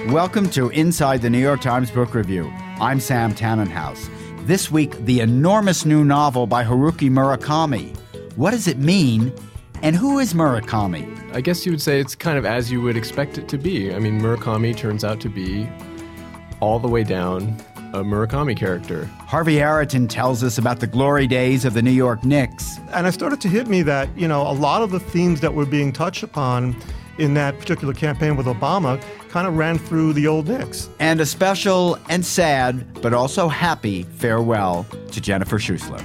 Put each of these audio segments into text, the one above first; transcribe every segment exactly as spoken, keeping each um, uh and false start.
Welcome to Inside the New York Times Book Review. I'm Sam Tannenhouse. This week, the enormous new novel by Haruki Murakami. What does it mean, and who is Murakami? I guess you would say it's kind of as you would expect it to be. I mean, Murakami turns out to be all the way down a Murakami character. Harvey Araton tells us about the glory days of the New York Knicks. And it started to hit me that, you know, a lot of the themes that were being touched upon in that particular campaign with Obama kind of ran through the old Knicks. And a special and sad, but also happy farewell to Jennifer Schuessler.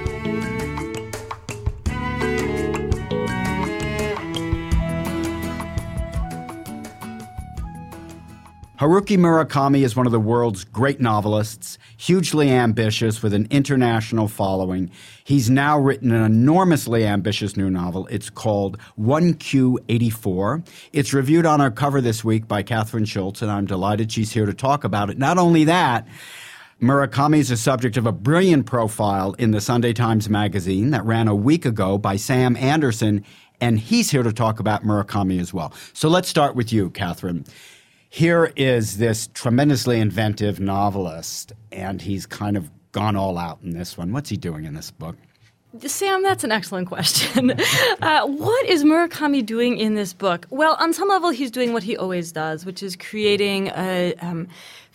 Haruki Murakami is one of the world's great novelists, hugely ambitious with an international following. He's now written an enormously ambitious new novel. It's called one Q eighty-four. It's reviewed on our cover this week by Catherine Schultz, and I'm delighted she's here to talk about it. Not only that, Murakami is the subject of a brilliant profile in the Sunday Times Magazine that ran a week ago by Sam Anderson, and he's here to talk about Murakami as well. So let's start with you, Catherine. Here is this tremendously inventive novelist, and he's kind of gone all out in this one. What's he doing in this book? Sam, that's an excellent question. uh, what is Murakami doing in this book? Well, on some level, he's doing what he always does, which is creating a um,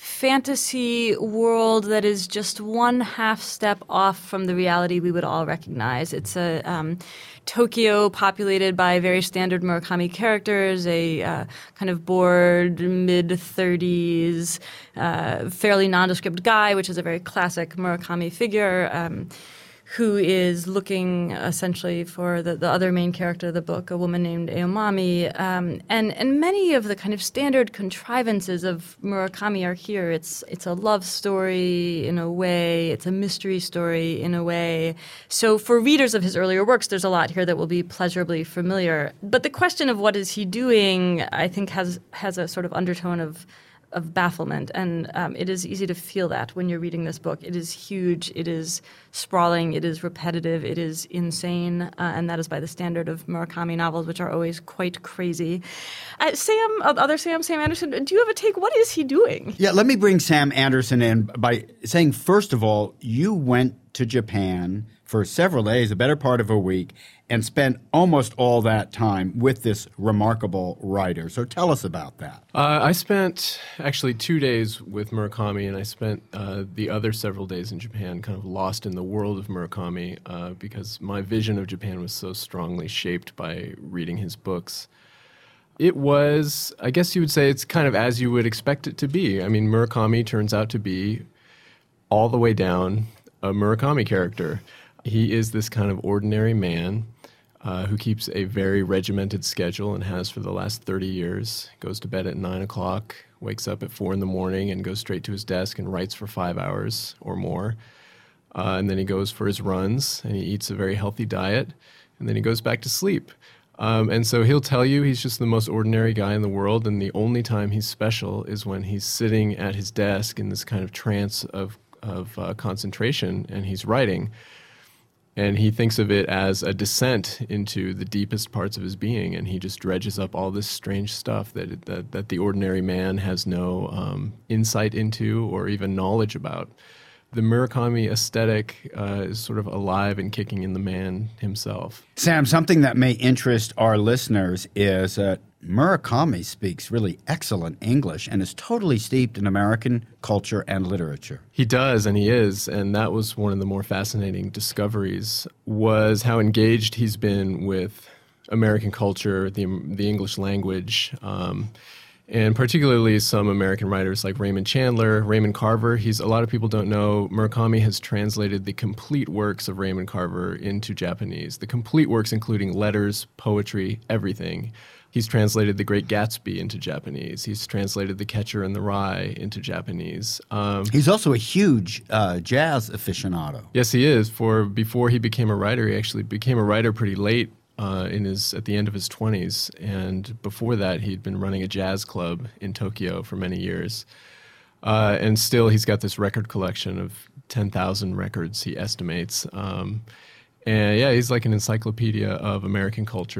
fantasy world that is just one half step off from the reality we would all recognize. It's a um, Tokyo populated by very standard Murakami characters, a uh, kind of bored mid-thirties, uh, fairly nondescript guy, which is a very classic Murakami figure, um, who is looking essentially for the, the other main character of the book, a woman named Aomami. Um, and, and many of the kind of standard contrivances of Murakami are here. It's, it's a love story in a way. It's a mystery story in a way. So for readers of his earlier works, there's a lot here that will be pleasurably familiar. But the question of what is he doing, I think, has, has a sort of undertone of of bafflement, and um, it is easy to feel that when you're reading this book. It is huge, it is sprawling, it is repetitive, it is insane, uh, and that is by the standard of Murakami novels, which are always quite crazy. Uh, Sam, uh, other Sam, Sam Anderson, do you have a take? What is he doing? Yeah, let me bring Sam Anderson in by saying, first of all, you went to Japan for several days, a better part of a week, and spent almost all that time with this remarkable writer. So tell us about that. Uh, I spent actually two days with Murakami, and I spent uh, the other several days in Japan kind of lost in the world of Murakami uh, because my vision of Japan was so strongly shaped by reading his books. It was, I guess you would say, it's kind of as you would expect it to be. I mean, Murakami turns out to be all the way down a Murakami character. He is this kind of ordinary man uh, who keeps a very regimented schedule and has for the last thirty years. Goes to bed at nine o'clock, wakes up at four in the morning and goes straight to his desk and writes for five hours or more. Uh, and then he goes for his runs and he eats a very healthy diet, and then he goes back to sleep. Um, and so he'll tell you he's just the most ordinary guy in the world, and the only time he's special is when he's sitting at his desk in this kind of trance of, of uh, concentration, and he's writing. And he thinks of it as a descent into the deepest parts of his being, and he just dredges up all this strange stuff that that, that the ordinary man has no um, insight into or even knowledge about. The Murakami aesthetic uh, is sort of alive and kicking in the man himself. Sam, something that may interest our listeners is that Murakami speaks really excellent English and is totally steeped in American culture and literature. He does, and he is, and that was one of the more fascinating discoveries, was how engaged he's been with American culture, the the English language, um, and particularly some American writers like Raymond Chandler, Raymond Carver. He's a lot of people don't know Murakami has translated the complete works of Raymond Carver into Japanese. The complete works, including letters, poetry, everything. He's translated The Great Gatsby into Japanese. He's translated The Catcher in the Rye into Japanese. Um, He's also a huge uh, jazz aficionado. Yes, he is. For before he became a writer, he actually became a writer pretty late uh, in his at the end of his twenties. And before that, he'd been running a jazz club in Tokyo for many years. Uh, and still, he's got this record collection of ten thousand records, he estimates. Um, and yeah, he's like an encyclopedia of American culture.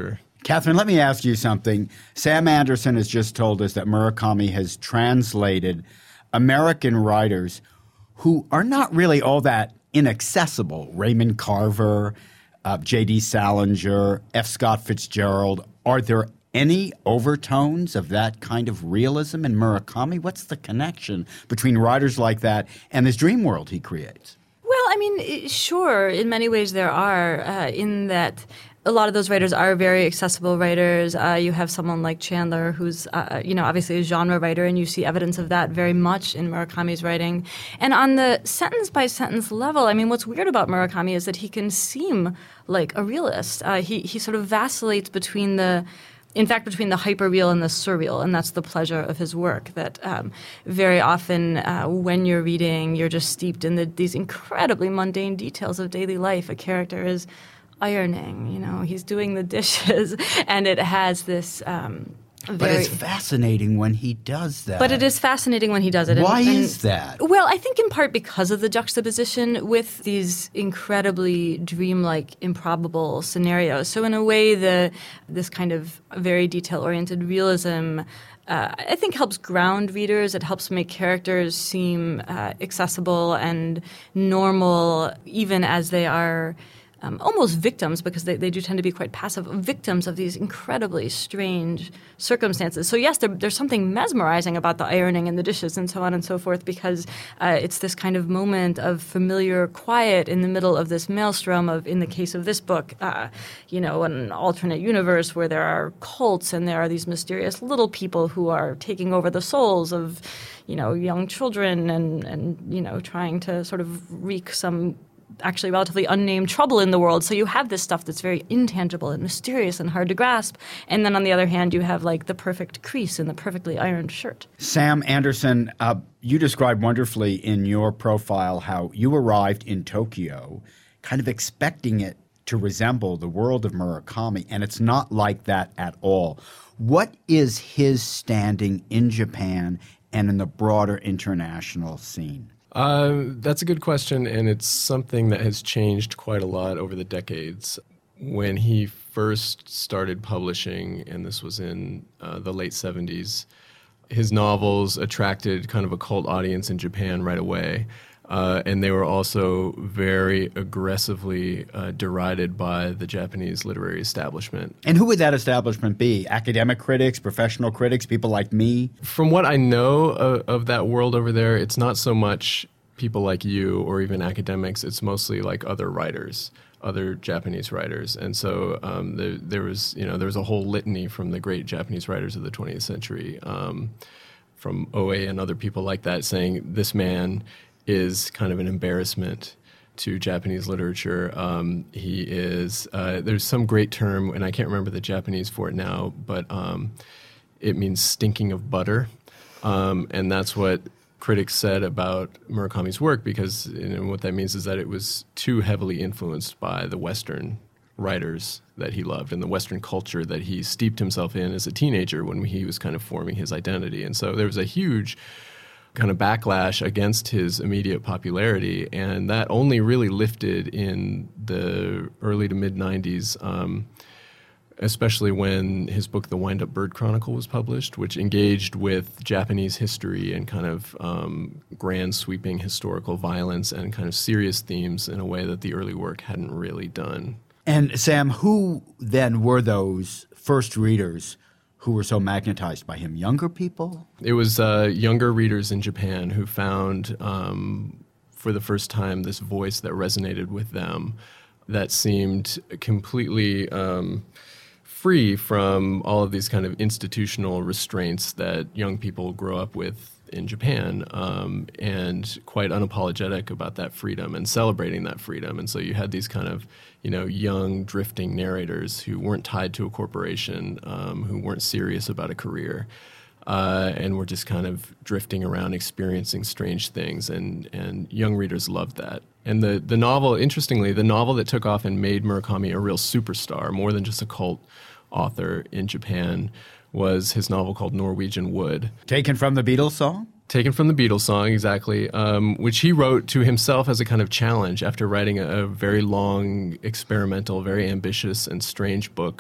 Catherine, let me ask you something. Sam Anderson has just told us that Murakami has translated American writers who are not really all that inaccessible. Raymond Carver, uh, J D Salinger, F. Scott Fitzgerald. Are there any overtones of that kind of realism in Murakami? What's the connection between writers like that and this dream world he creates? Well, I mean, sure, in many ways there are, uh, in that a lot of those writers are very accessible writers. Uh, you have someone like Chandler who's, uh, you know, obviously a genre writer, and you see evidence of that very much in Murakami's writing. And on the sentence-by-sentence level, I mean, what's weird about Murakami is that he can seem like a realist. Uh, he, he sort of vacillates between the In fact, between the hyperreal and the surreal, and that's the pleasure of his work, that um, very often uh, when you're reading, you're just steeped in the, these incredibly mundane details of daily life. A character is ironing, you know, he's doing the dishes, and it has this um, very... But it's fascinating when he does that. But it is fascinating when he does it. Why and, and, is that? Well, I think in part because of the juxtaposition with these incredibly dreamlike, improbable scenarios. So in a way, the this kind of very detail-oriented realism Uh, I think helps ground readers. It helps make characters seem uh, accessible and normal, even as they are um, almost victims, because they, they do tend to be quite passive, victims of these incredibly strange circumstances. So yes, there, there's something mesmerizing about the ironing and the dishes and so on and so forth, because uh, it's this kind of moment of familiar quiet in the middle of this maelstrom of, in the case of this book, uh, you know, an alternate universe where there are cults and there are these mysterious little people who are taking over the souls of, you know, young children and, and you know, trying to sort of wreak some actually relatively unnamed trouble in the world. So you have this stuff that's very intangible and mysterious and hard to grasp. And then on the other hand, you have like the perfect crease in the perfectly ironed shirt. Sam Anderson, uh, you described wonderfully in your profile how you arrived in Tokyo kind of expecting it to resemble the world of Murakami, and it's not like that at all. What is his standing in Japan and in the broader international scene? Uh, that's a good question, and it's something that has changed quite a lot over the decades. When he first started publishing, and this was in uh, the late seventies, his novels attracted kind of a cult audience in Japan right away. Uh, and they were also very aggressively uh, derided by the Japanese literary establishment. And who would that establishment be? Academic critics, professional critics, people like me? From what I know of, of that world over there, it's not so much people like you or even academics. It's mostly like other writers, other Japanese writers. And so um, there, there was, you know, there was a whole litany from the great Japanese writers of the twentieth century, um, from Oe and other people like that, saying this man is kind of an embarrassment to Japanese literature. Um, he is, uh, there's some great term, and I can't remember the Japanese for it now, but um, it means stinking of butter. Um, and that's what critics said about Murakami's work, because you know, what that means is that it was too heavily influenced by the Western writers that he loved and the Western culture that he steeped himself in as a teenager when he was kind of forming his identity. And so there was a huge kind of backlash against his immediate popularity, and that only really lifted in the early to mid nineties, um, especially when his book The Wind-Up Bird Chronicle was published, which engaged with Japanese history and kind of um, grand sweeping historical violence and kind of serious themes in a way that the early work hadn't really done. And Sam, who then were those first readers who were so magnetized by him? Younger people? It was uh, younger readers in Japan who found, um, for the first time, this voice that resonated with them, that seemed completely um, free from all of these kind of institutional restraints that young people grow up with in Japan, um, and quite unapologetic about that freedom and celebrating that freedom. And so you had these kind of, you know, young drifting narrators who weren't tied to a corporation, um, who weren't serious about a career, uh, and were just kind of drifting around experiencing strange things. And, and young readers loved that. And the, the novel, interestingly, the novel that took off and made Murakami a real superstar, more than just a cult author in Japan, was his novel called Norwegian Wood. Taken from the Beatles song? Taken from the Beatles song, exactly, um, which he wrote to himself as a kind of challenge after writing a, a very long, experimental, very ambitious and strange book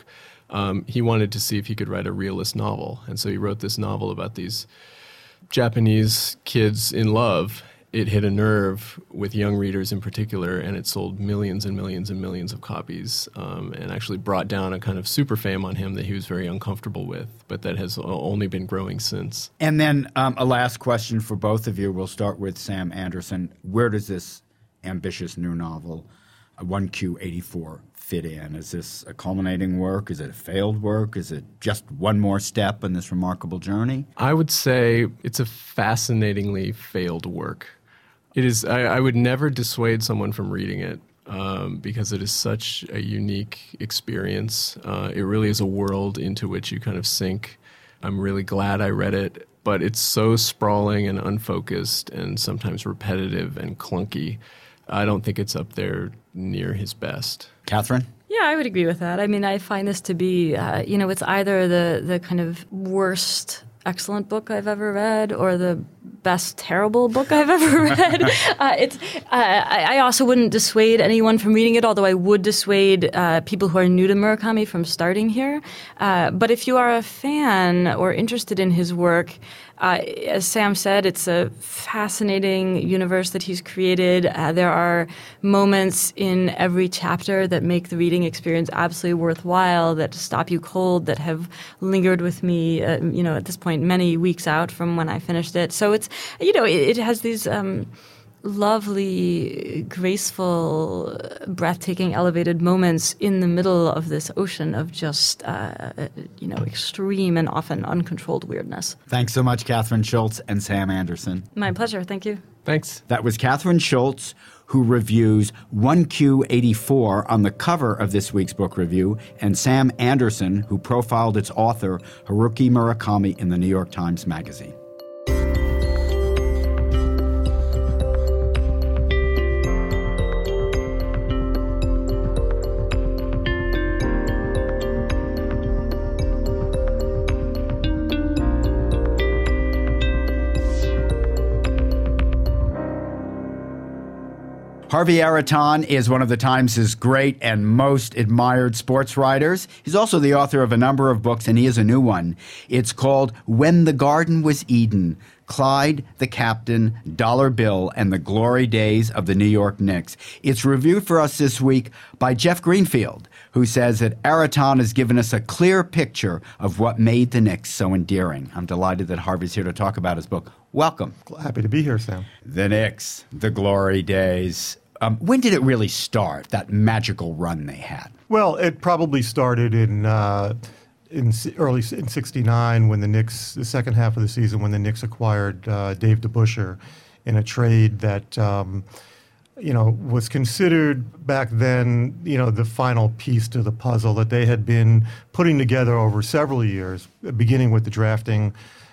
Um, he wanted to see if he could write a realist novel. And so he wrote this novel about these Japanese kids in love. It hit a nerve with young readers in particular, and it sold millions and millions and millions of copies, um, and actually brought down a kind of super fame on him that he was very uncomfortable with, but that has only been growing since. And then um, a last question for both of you. We'll start with Sam Anderson. Where does this ambitious new novel, one Q eighty-four, fit in? Is this a culminating work? Is it a failed work? Is it just one more step in this remarkable journey? I would say it's a fascinatingly failed work. It is. I, I would never dissuade someone from reading it um, because it is such a unique experience. Uh, it really is a world into which you kind of sink. I'm really glad I read it, but it's so sprawling and unfocused and sometimes repetitive and clunky. I don't think it's up there near his best. Catherine? Yeah, I would agree with that. I mean, I find this to be, uh, you know, it's either the, the kind of worst excellent book I've ever read or the best terrible book I've ever read. uh, it's. Uh, I, I also wouldn't dissuade anyone from reading it, although I would dissuade uh, people who are new to Murakami from starting here. Uh, but if you are a fan or interested in his work, Uh, as Sam said, it's a fascinating universe that he's created. Uh, there are moments in every chapter that make the reading experience absolutely worthwhile, that stop you cold, that have lingered with me, uh, you know, at this point, many weeks out from when I finished it. So it's, you know, it, it has these um, lovely, graceful, breathtaking, elevated moments in the middle of this ocean of just, uh, you know, extreme and often uncontrolled weirdness. Thanks so much, Catherine Schultz and Sam Anderson. My pleasure. Thank you. Thanks. That was Catherine Schultz, who reviews one Q eighty-four on the cover of this week's book review, and Sam Anderson, who profiled its author, Haruki Murakami, in the New York Times Magazine. Harvey Araton is one of the Times' great and most admired sports writers. He's also the author of a number of books, and he has a new one. It's called When the Garden Was Eden, Clyde, the Captain, Dollar Bill, and the Glory Days of the New York Knicks. It's reviewed for us this week by Jeff Greenfield, who says that Araton has given us a clear picture of what made the Knicks so endearing. I'm delighted that Harvey's here to talk about his book. Welcome. Happy to be here, Sam. The Knicks, the Glory Days. Um, when did it really start, that magical run they had? Well, it probably started in uh, in early in sixty-nine when the Knicks, the second half of the season, when the Knicks acquired uh, Dave DeBusschere in a trade that, um, you know, was considered back then, you know, the final piece to the puzzle that they had been putting together over several years, beginning with the drafting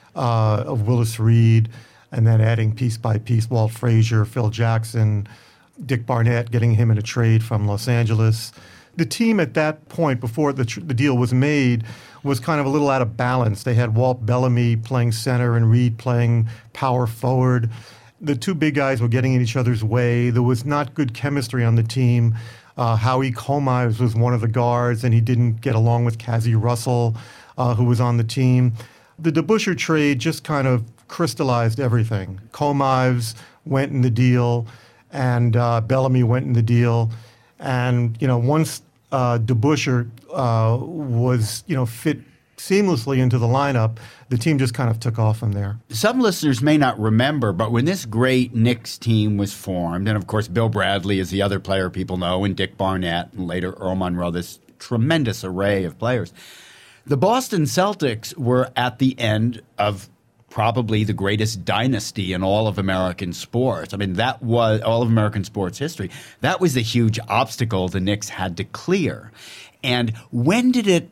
uh, of Willis Reed and then adding piece by piece Walt Frazier, Phil Jackson, Dick Barnett, getting him in a trade from Los Angeles. The team at that point, before the, tr- the deal was made, was kind of a little out of balance. They had Walt Bellamy playing center and Reed playing power forward. The two big guys were getting in each other's way. There was not good chemistry on the team. Uh, Howie Comives was one of the guards, and he didn't get along with Cazzie Russell, uh, who was on the team. The DeBusschere trade just kind of crystallized everything. Comives went in the deal, and uh, Bellamy went in the deal. And, you know, once uh, DeBusschere uh, was, you know, fit seamlessly into the lineup, the team just kind of took off from there. Some listeners may not remember, but when this great Knicks team was formed, and of course Bill Bradley is the other player people know, and Dick Barnett, and later Earl Monroe, this tremendous array of players, the Boston Celtics were at the end of probably the greatest dynasty in all of American sports. I mean, that was all of American sports history. That was the huge obstacle the Knicks had to clear. And when did it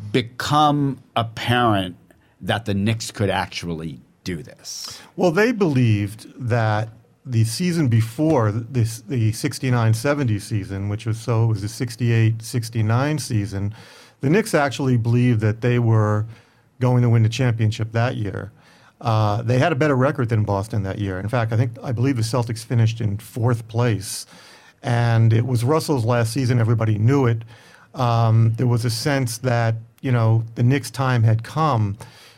become apparent that the Knicks could actually do this? Well, they believed that the season before this, the sixty-nine seventy season, which was so it was the sixty-eight sixty-nine season, the Knicks actually believed that they were going to win the championship that year. Uh, they had a better record than Boston that year. In fact, I think I believe the Celtics finished in fourth place, and it was Russell's last season. Everybody knew it. Um, there was a sense that you know, the Knicks' time had come.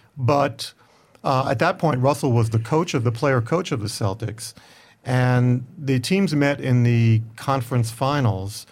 But uh, at that point, Russell was the coach of the player coach of the Celtics. And the teams met in the conference finals.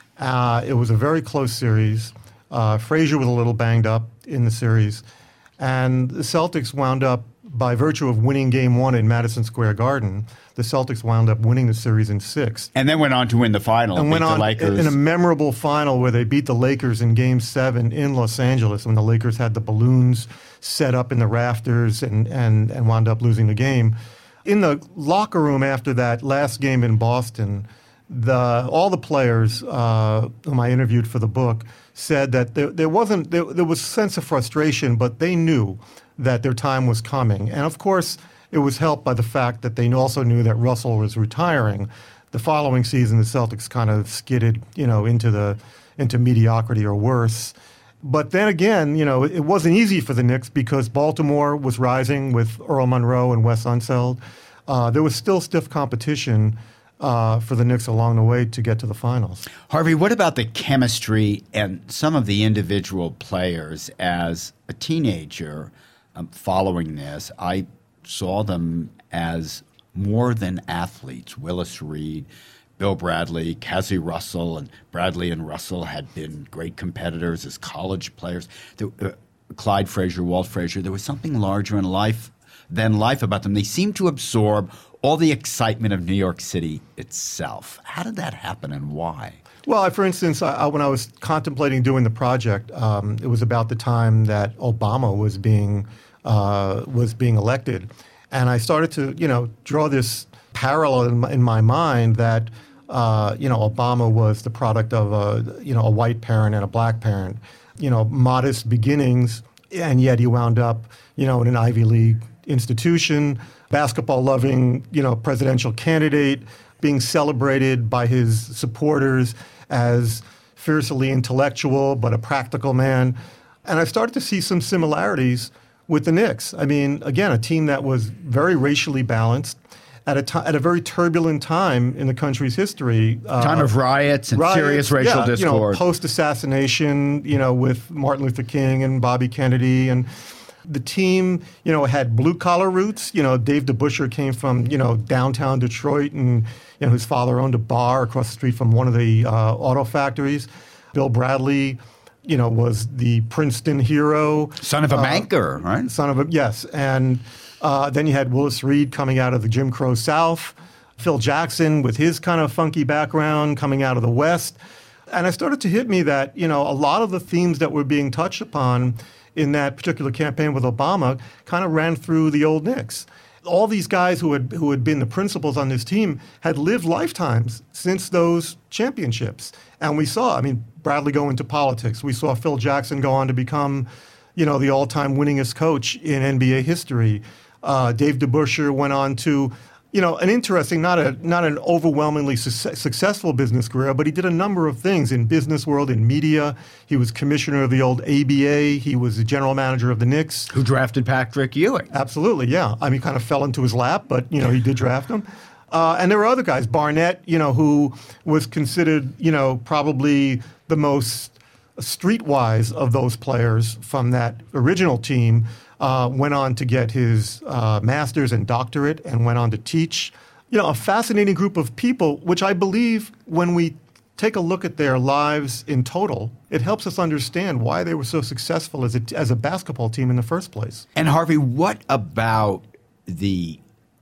Uh, it was a very close series. Uh, Frazier was a little banged up in the series. And the Celtics wound up, by virtue of winning game one in Madison Square Garden, the Celtics wound up winning the series in six. And then went on to win the final. And went the on Lakers. in a memorable final where they beat the Lakers in game seven in Los Angeles when the Lakers had the balloons set up in the rafters and, and, and wound up losing the game. In the locker room after that last game in Boston, the all the players uh, whom I interviewed for the book said that there, there wasn't there, there was a sense of frustration, but they knew that their time was coming. And of course, it was helped by the fact that they also knew that Russell was retiring. The following season, the Celtics kind of skidded, you know, into the into mediocrity or worse. But then again, you know, it wasn't easy for the Knicks because Baltimore was rising with Earl Monroe and Wes Unseld. Uh, there was still stiff competition uh, for the Knicks along the way to get to the finals. Harvey, what about the chemistry and some of the individual players? As a teenager um, following this, I saw them as more than athletes. Willis Reed, Bill Bradley, Cassie Russell, and Bradley and Russell had been great competitors as college players. There, uh, Clyde Frazier, Walt Frazier, there was something larger in life than life about them. They seemed to absorb all the excitement of New York City itself. How did that happen and why? Well, I, for instance, I, I, when I was contemplating doing the project, um, it was about the time that Obama was being uh, was being elected, and I started to, you know, draw this parallel in my, in my mind that uh, you know, Obama was the product of a you know a white parent and a black parent, you know, modest beginnings, and yet he wound up, you know, in an Ivy League institution, basketball-loving, you know, presidential candidate, being celebrated by his supporters as fiercely intellectual but a practical man. And I started to see some similarities with the Knicks. I mean, again, a team that was very racially balanced at a, t- at a very turbulent time in the country's history. Uh, time of riots and riots, serious racial yeah, discord. You know, post-assassination, you know, with Martin Luther King and Bobby Kennedy. And the team, you know, had blue-collar roots. You know, Dave DeBusschere came from, you know, downtown Detroit, and, you know, his father owned a bar across the street from one of the uh, auto factories. Bill Bradley, you know, was the Princeton hero. Son of a uh, banker, right? Son of a, yes. And uh, then you had Willis Reed coming out of the Jim Crow South. Phil Jackson with his kind of funky background coming out of the West. And it started to hit me that, you know, a lot of the themes that were being touched upon in that particular campaign with Obama kind of ran through the old Knicks. All these guys who had who had been the principals on this team had lived lifetimes since those championships. And we saw, I mean, Bradley go into politics. We saw Phil Jackson go on to become, you know, the all-time winningest coach in N B A history. Uh, Dave DeBusschere went on to, you know, an interesting, not a not an overwhelmingly su- successful business career, but he did a number of things in business world, in media. He was commissioner of the old A B A. He was the general manager of the Knicks. Who drafted Patrick Ewing. Absolutely, yeah. I mean, kind of fell into his lap, but, you know, he did draft him. Uh, and there were other guys, Barnett, you know, who was considered, you know, probably the most streetwise of those players from that original team. Uh, went on to get his uh, master's and doctorate and went on to teach. You know, a fascinating group of people, which I believe when we take a look at their lives in total, it helps us understand why they were so successful as a, as a basketball team in the first place. And Harvey, what about the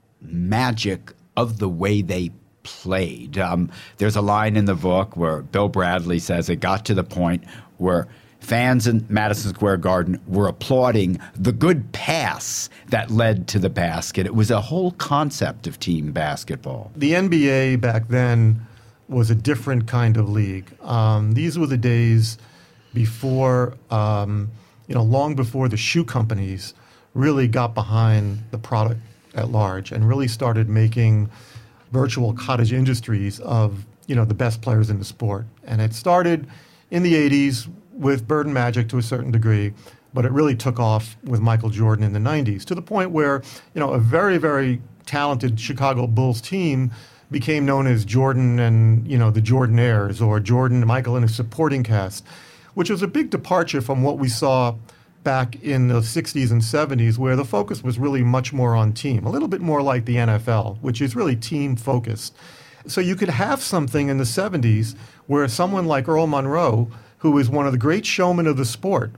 magic of the way they played? Um, there's a line in the book where Bill Bradley says it got to the point where fans in Madison Square Garden were applauding the good pass that led to the basket. It was a whole concept of team basketball. The N B A back then was a different kind of league. Um, these were the days before, um, you know, long before the shoe companies really got behind the product at large and really started making virtual cottage industries of, you know, the best players in the sport. And it started in the eighties with Bird and Magic to a certain degree, but it really took off with Michael Jordan in the nineties to the point where, you know, a very, very talented Chicago Bulls team became known as Jordan and, you know, the Jordan Heirs, or Jordan, Michael and his supporting cast. which was a big departure from what we saw back in the sixties and seventies, where the focus was really much more on team, a little bit more like the N F L, which is really team-focused. So you could have something in the seventies where someone like Earl Monroe, who is one of the great showmen of the sport,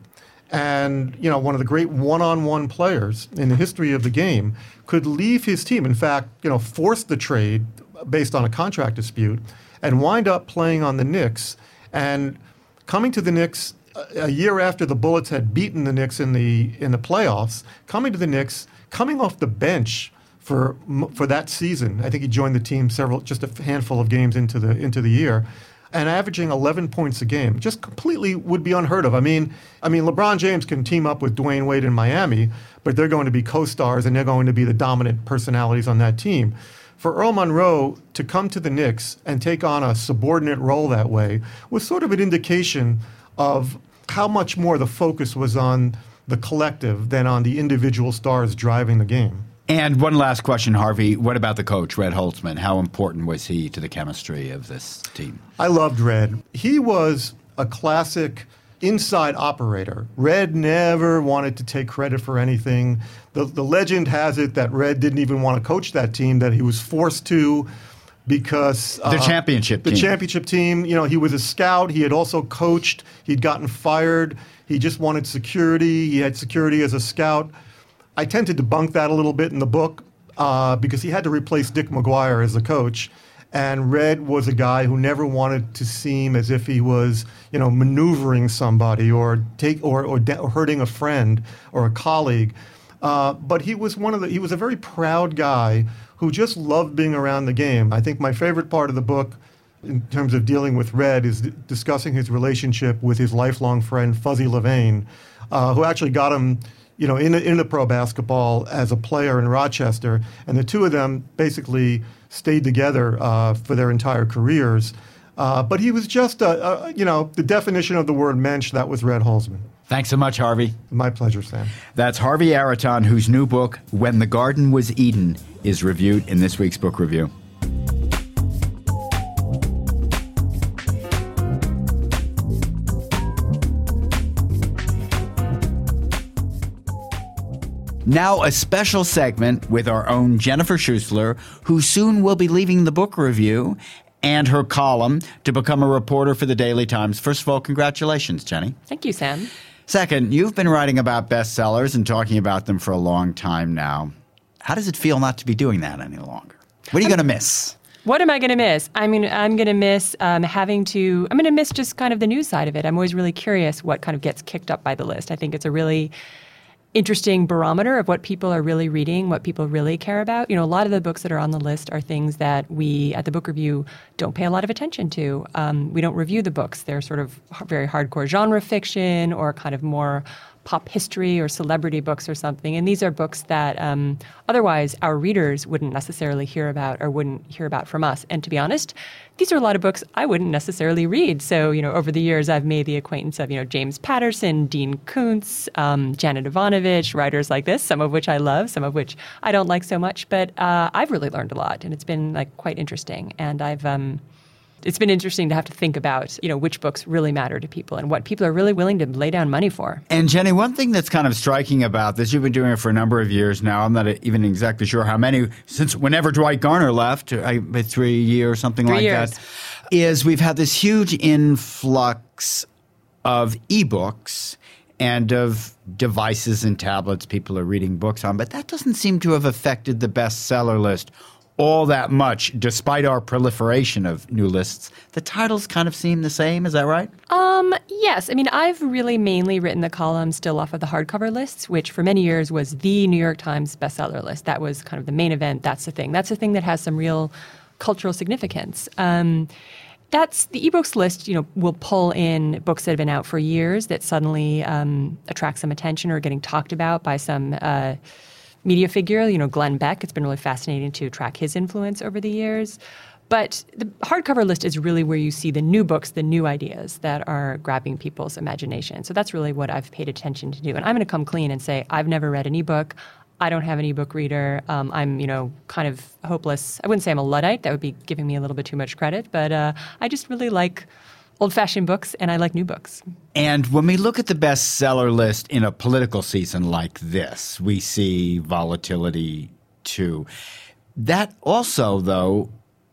and you know one of the great one-on-one players in the history of the game, could leave his team, in fact, you know, force the trade based on a contract dispute, and wind up playing on the Knicks, and coming to the Knicks a year after the Bullets had beaten the Knicks in the in the playoffs, coming to the Knicks, coming off the bench for for that season. I think he joined the team several, just a handful of games into the into the year, and averaging eleven points a game, just completely would be unheard of. I mean, I mean, LeBron James can team up with Dwayne Wade in Miami, but they're going to be co-stars and they're going to be the dominant personalities on that team. For Earl Monroe to come to the Knicks and take on a subordinate role that way was sort of an indication of how much more the focus was on the collective than on the individual stars driving the game. And one last question, Harvey. What about the coach, Red Holtzman? How important was he to the chemistry of this team? I loved Red. He was a classic inside operator. Red never wanted to take credit for anything. The, the legend has it that Red didn't even want to coach that team, that he was forced to because... The uh, championship the team. The championship team. You know, he was a scout. He had also coached. He'd gotten fired. He just wanted security. He had security as a scout. I tend to debunk that a little bit in the book uh, because he had to replace Dick McGuire as the coach. And Red was a guy who never wanted to seem as if he was, you know, maneuvering somebody or take or or, de- or hurting a friend or a colleague. Uh, but he was one of the. He was a very proud guy who just loved being around the game. I think my favorite part of the book, in terms of dealing with Red, is d- discussing his relationship with his lifelong friend Fuzzy Levain, uh, who actually got him, you know, in into pro basketball as a player in Rochester, and the two of them basically stayed together uh, for their entire careers. Uh, but he was just, a, a, you know, the definition of the word mensch. That was Red Holtzman. Thanks so much, Harvey. My pleasure, Sam. That's Harvey Araton, whose new book, When the Garden Was Eden, is reviewed in this week's book review. Now, a special segment with our own Jennifer Schuessler, who soon will be leaving the book review and her column to become a reporter for the Daily Times. First of all, congratulations, Jenny. Thank you, Sam. Second, you've been writing about bestsellers and talking about them for a long time now. How does it feel not to be doing that any longer? What are you going to miss? What am I going to miss? I mean, I'm going to miss um, having to, I'm going to miss just kind of the news side of it. I'm always really curious what kind of gets kicked up by the list. I think it's a really interesting barometer of what people are really reading, what people really care about. You know, a lot of the books that are on the list are things that we at the book review don't pay a lot of attention to. Um, we don't review the books. They're sort of very hardcore genre fiction or kind of more pop history or celebrity books or something. And these are books that um, otherwise our readers wouldn't necessarily hear about or wouldn't hear about from us. And to be honest, these are a lot of books I wouldn't necessarily read. So, you know, over the years, I've made the acquaintance of, you know, James Patterson, Dean Koontz, um, Janet Ivanovich, writers like this, some of which I love, some of which I don't like so much. But uh, I've really learned a lot, and it's been like quite interesting. And I've um, it's been interesting to have to think about, you know, which books really matter to people and what people are really willing to lay down money for. And Jenny, one thing that's kind of striking about this, you've been doing it for a number of years now. I'm not even exactly sure how many, since whenever Dwight Garner left, I, three years, something three like years. that, is we've had this huge influx of ebooks and of devices and tablets people are reading books on. But that doesn't seem to have affected the bestseller list all that much, despite our proliferation of new lists. The titles kind of seem the same. Is that right? Um, yes. I mean, I've really mainly written the column still off of the hardcover lists, which for many years was the New York Times bestseller list. That was kind of the main event. That's the thing. That's the thing that has some real cultural significance. Um, that's the ebooks list, you know, will pull in books that have been out for years that suddenly um, attract some attention or are getting talked about by some uh media figure, you know, Glenn Beck. It's been really fascinating to track his influence over the years. But the hardcover list is really where you see the new books, the new ideas that are grabbing people's imagination. So that's really what I've paid attention to do. And I'm going to come clean and say, I've never read an ebook. I don't have an ebook reader. Um, I'm, you know, kind of hopeless. I wouldn't say I'm a Luddite. That would be giving me a little bit too much credit. But uh, I just really like old-fashioned books, and I like new books. And when we look at the bestseller list in a political season like this, we see volatility too. That also, though,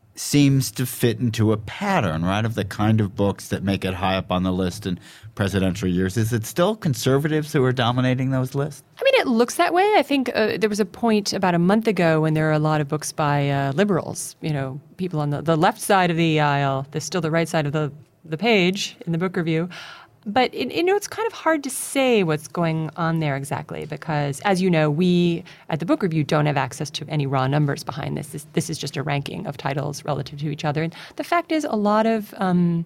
seems to fit into a pattern, right, of the kind of books that make it high up on the list in presidential years. Is it still conservatives who are dominating those lists? I mean, it looks that way. I think uh, there was a point about a month ago when there were a lot of books by uh, liberals, you know, people on the, the left side of the aisle. There's still the right side of the, the page in the book review. But, it, you know, it's kind of hard to say what's going on there exactly because, as you know, we at the book review don't have access to any raw numbers behind this. This, this is just a ranking of titles relative to each other. And the fact is a lot of um,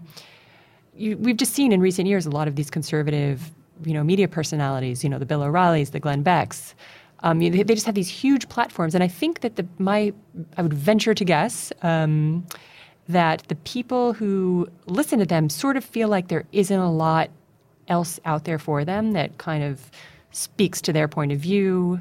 you, we've just seen in recent years a lot of these conservative, you know, media personalities, you know, the Bill O'Reillys, the Glenn Becks. Um, you know, they, they just have these huge platforms. And I think that the my I would venture to guess um, – that the people who listen to them sort of feel like there isn't a lot else out there for them that kind of speaks to their point of view,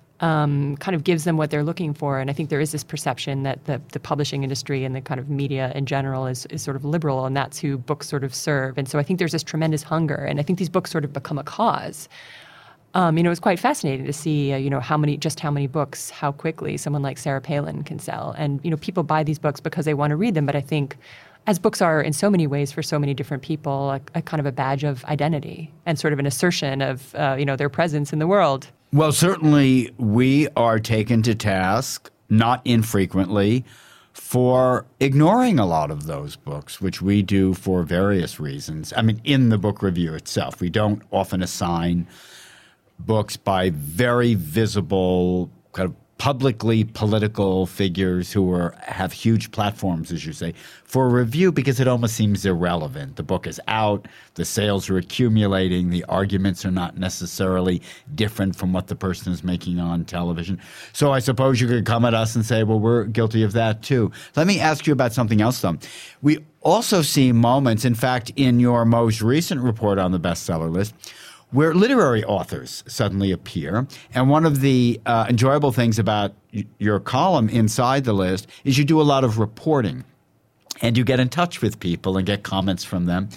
um, kind of gives them what they're looking for. And I think there is this perception that the, the publishing industry and the kind of media in general is, is sort of liberal, and that's who books sort of serve. And so I think there's this tremendous hunger, and I think these books sort of become a cause. Um, you know, it was quite fascinating to see, uh, you know, how many, just how many books, how quickly someone like Sarah Palin can sell. And, you know, people buy these books because they want to read them. But I think, as books are in so many ways for so many different people, a, a kind of a badge of identity and sort of an assertion of, uh, you know, their presence in the world. Well, certainly we are taken to task, not infrequently, for ignoring a lot of those books, which we do for various reasons. I mean, in the book review itself, we don't often assign books by very visible, kind of publicly political figures who are have huge platforms, as you say, for review because it almost seems irrelevant. The book is out, the sales are accumulating, the arguments are not necessarily different from what the person is making on television. So I suppose you could come at us and say, well, we're guilty of that too. Let me ask you about something else, though. We also see moments, in fact, in your most recent report on the bestseller list, where literary authors suddenly appear. And one of the uh, enjoyable things about y- your column inside the list is you do a lot of reporting and you get in touch with people and get comments from them.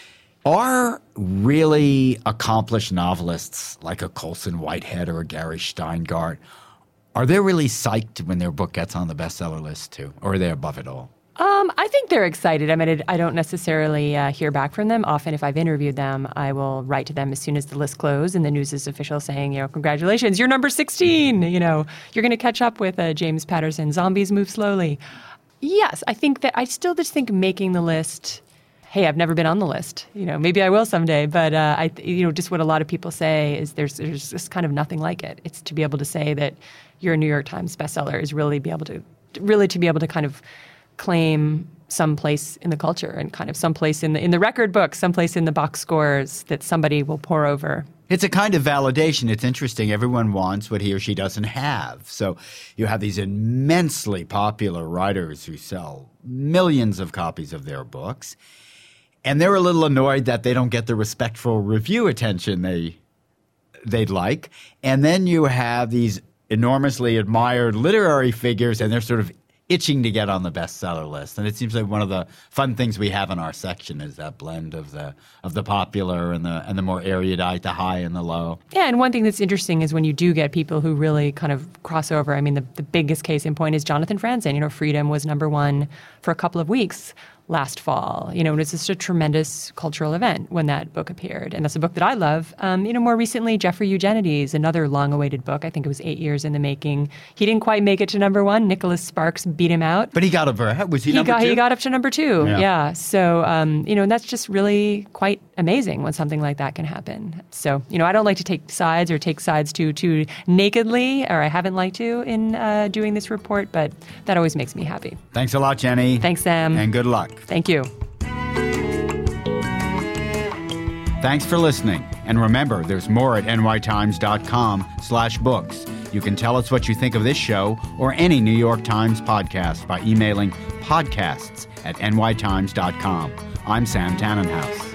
Are really accomplished novelists like a Colson Whitehead or a Gary Steingart, are they really psyched when their book gets on the bestseller list too? Or are they above it all? Um, I think they're excited. I mean, it, I don't necessarily uh, hear back from them. Often if I've interviewed them, I will write to them as soon as the list closed and the news is official saying, you know, congratulations, you're number sixteen. You know, you're going to catch up with uh, James Patterson. Zombies move slowly. Yes, I think that I still just think making the list, hey, I've never been on the list. You know, maybe I will someday. But, uh, I, you know, just what a lot of people say is there's, there's just kind of nothing like it. It's to be able to say that you're a New York Times bestseller is really be able to, really to be able to kind of claim some place in the culture and kind of some place in the in the record books, some place in the box scores that somebody will pore over. It's a kind of validation. It's interesting. Everyone wants what he or she doesn't have. So you have these immensely popular writers who sell millions of copies of their books, and they're a little annoyed that they don't get the respectful review attention they they'd like. And then you have these enormously admired literary figures, and they're sort of itching to get on the bestseller list. And it seems like one of the fun things we have in our section is that blend of the of the popular and the and the more erudite, the high and the low. Yeah, and one thing that's interesting is when you do get people who really kind of cross over. I mean, the, the biggest case in point is Jonathan Franzen. You know, Freedom was number one for a couple of weeks last fall. You know, and it's just a tremendous cultural event when that book appeared. And that's a book that I love. Um, you know, more recently, Jeffrey Eugenides, another long-awaited book. I think it was eight years in the making. He didn't quite make it to number one. Nicholas Sparks beat him out. But he got over. Was he, he number got, two? He got up to number two. Yeah. yeah. So, um, you know, and that's just really quite amazing when something like that can happen. So, you know, I don't like to take sides or take sides too, too nakedly, or I haven't liked to in uh, doing this report, but that always makes me happy. Thanks a lot, Jenny. Thanks, Sam. And good luck. Thank you. Thanks for listening. And remember, there's more at nytimes.com slash books. You can tell us what you think of this show or any New York Times podcast by emailing podcasts at nytimes dot com. I'm Sam Tannenhouse.